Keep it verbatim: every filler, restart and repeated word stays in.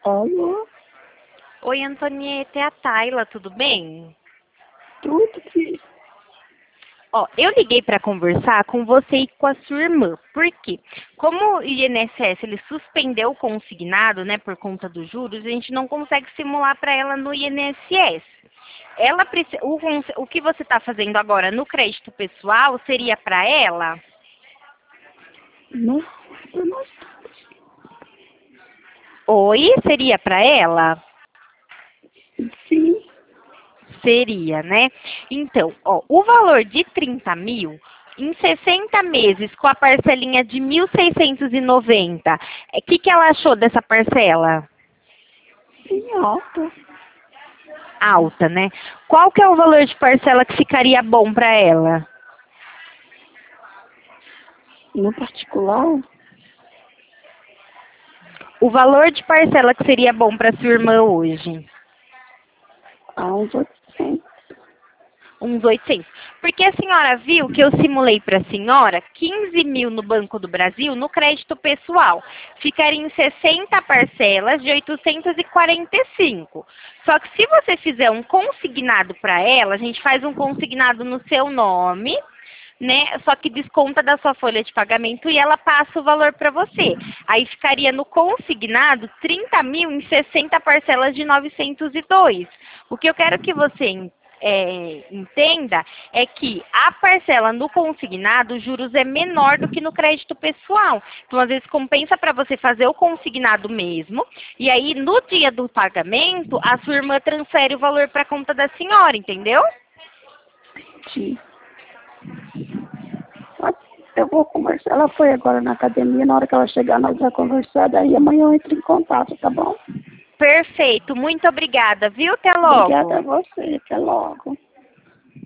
Alô? Oi, Antonieta, é a Tayla, tudo bem? Tudo, filho. Ó, eu liguei para conversar com você e com a sua irmã. Por quê? Como o I N S S ele suspendeu o consignado, né, por conta dos juros, a gente não consegue simular para ela no I N S S. Ela preci- o, cons- o que você está fazendo agora no crédito pessoal seria para ela? Não, eu não. Oi, seria para ela? Sim. Seria, né? Então, ó, o valor de trinta mil, em sessenta meses, com a parcelinha de mil seiscentos e noventa, o que, que ela achou dessa parcela? Sim, alta. Alta, né? Qual que é o valor de parcela que ficaria bom para ela? No particular, O valor de parcela que seria bom para sua irmã hoje? há uns oitocentos. Uns oitocentos. Porque a senhora viu que eu simulei para a senhora quinze mil no Banco do Brasil no crédito pessoal. Ficaria em sessenta parcelas de oitocentos e quarenta e cinco. Só que se você fizer um consignado para ela, a gente faz um consignado no seu nome, né? Só que desconta da sua folha de pagamento e ela passa o valor para você. Aí ficaria no consignado trinta mil em sessenta parcelas de novecentos e dois. O que eu quero que você é, entenda é que a parcela no consignado, os juros é menor do que no crédito pessoal. Então, às vezes, compensa para você fazer o consignado mesmo. E aí, no dia do pagamento, a sua irmã transfere o valor para a conta da senhora, entendeu? Entendi. Mas eu vou conversar. Ela foi agora na academia. Na hora que ela chegar, nós vamos conversar. Daí amanhã eu entro em contato, tá bom? Perfeito. Muito obrigada, viu? Até Obrigada a logo. você. Até logo.